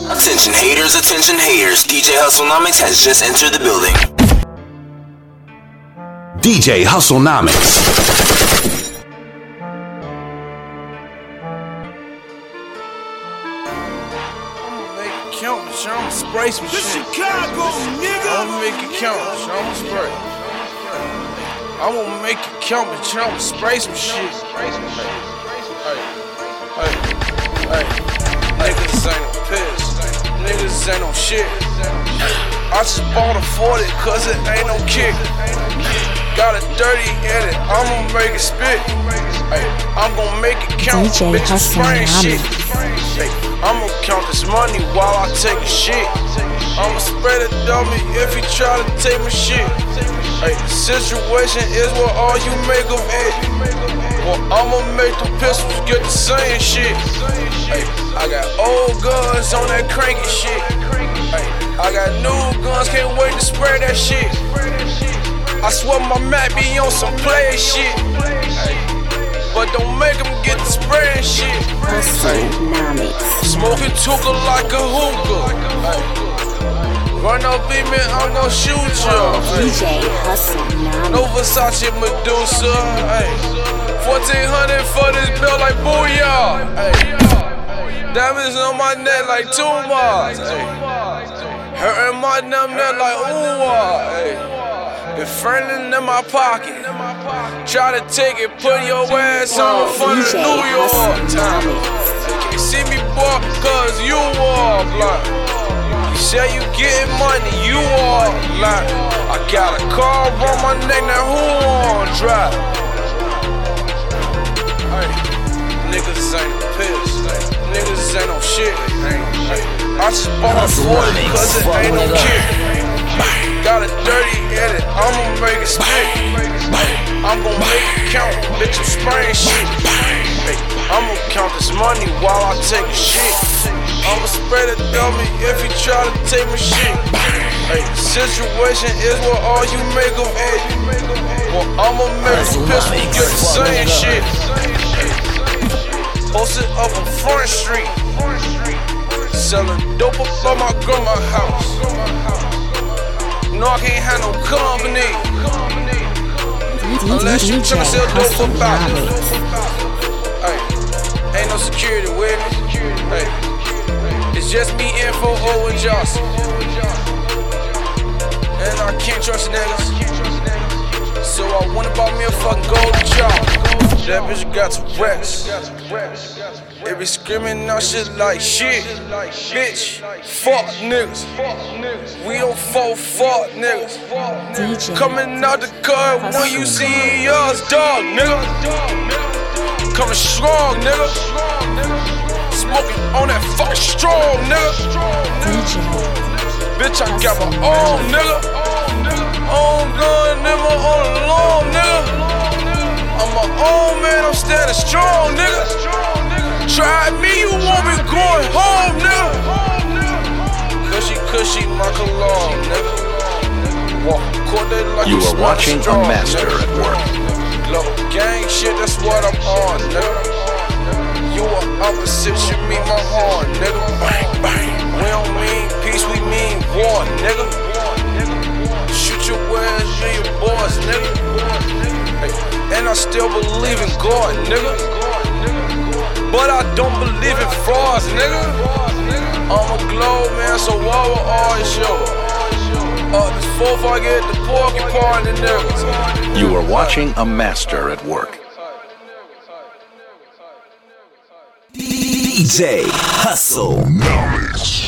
Attention haters, DJ Hustlenomics has just entered the building. DJ Hustlenomics. Count, I'ma spray some shit. Chicago, nigga. I'ma make it count, I'ma spray. I won't make it count, but I'ma spray some shit. Hey, niggas ain't no piss. Niggas ain't no shit. I just bought a 40 cause it ain't no kick. Got a dirty in it, I'ma make it spit. Hey, I'm gon' make it count, DJ bitch, I'm spraying shit. Hustlenomics. Hey, I'ma count this money while I take a shit. I'ma spray the dummy if he try to take my shit. Hey, the situation is what all you make of it. Well, I'ma make the pistols get the same shit. Hey, I got old guns on that cranky shit. Hey, I got new guns, can't wait to spray that shit. I swear my Mac be on some play shit. Hey, but don't make them get the spraying shit. Hustlenomics. Smoking tuka like a hookah. Ay. Run up in me, I'm gon' shoot ya. DJ Hustlenomics. No Versace Medusa. Ay. 1400 for this bill like booyah. Ay. Diamonds on my neck like tumors. Hurting my damn neck like ooh. Been friendly in my pocket. Try to take it, put your ass on the front of New York town. You can't see me, boy, cause you are blind. You say you getting money, you are blind. I got a car on my neck, now who on drive? Hey, niggas ain't no piss. Niggas ain't no shit. I just bought a 40 cause it ain't no kick. Got a dirty in it, I'ma make it spit. I'm gon' make it count, bitch, I'm spraying shit. I'ma count this money while I take a shit. I'ma spray the dummy if he try to take my shit. Hey, the situation is what all you make of it. Well, I'ma make the pistol get the same shit. Posted up on Front Street, selling dope up on my grandma's house. No, I can't have no company unless you tryna sell dope about it. Hey, ain't no security with me. Hey, it's just me, Info, and Johnson. And I can't trust niggas, so I went and bought me a fucking golden job. That bitch got to rest. They be screaming out shit like shit. Bitch, fuck niggas. We don't fall fuck niggas. DJ Coming out the car when you see us, dog, nigga. Coming strong, nigga. Smoking on that fucking strong, nigga. DJ Bitch, I got my own, nigga. Own gun, nigga, on the lawn, nigga. I'm my own man, I'm standing strong, nigga. Try me, you won't be going home, nigga. Cushy, my cologne, nigga. Walk court day like You are watching strong, a master nigga. at work. Low gang shit, that's what I'm on, nigga. You are opposite, you meet my horn, nigga. Bang, bang. We don't mean peace, we mean war, nigga. Shoot your ass to your boys, nigga. And I still believe in God, nigga. But I don't believe in frauds, nigga. I'm a globe man, so why would all show? This fourth I get the porcupine and niggas. You are watching a master at work. DJ Hustlenomics.